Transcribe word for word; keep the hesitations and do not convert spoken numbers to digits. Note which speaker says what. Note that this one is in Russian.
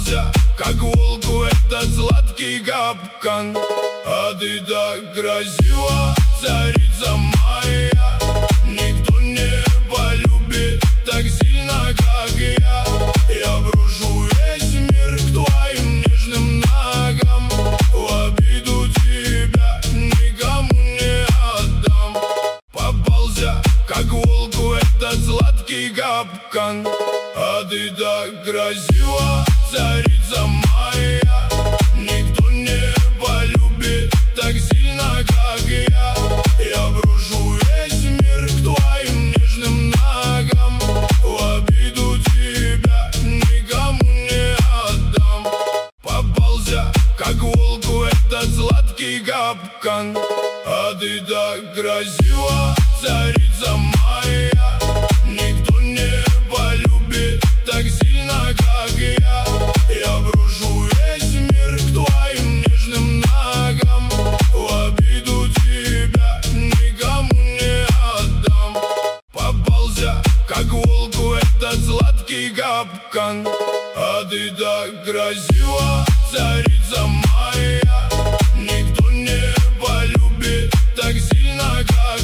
Speaker 1: Попался, как волку, этот сладкий капкан. А ты так красива, царица моя. Никто не полюбит так сильно, как я. Я брошу весь мир к твоим нежным ногам. В обиду тебя никому не отдам. Попался, как волку, этот сладкий капкан. А ты так красива, царица моя. Никто не полюбит так сильно, как я. Я брошу весь мир к твоим нежным ногам. В обиду тебя никому не отдам. Попался, как волку, этот сладкий капкан. А ты так красива, царица моя. Никто не полюбит так сильно, как я. Я брошу весь мир к твоим нежным ногам. В обиду тебя никому не отдам. Попался, как волку, этот сладкий капкан. А ты так красива,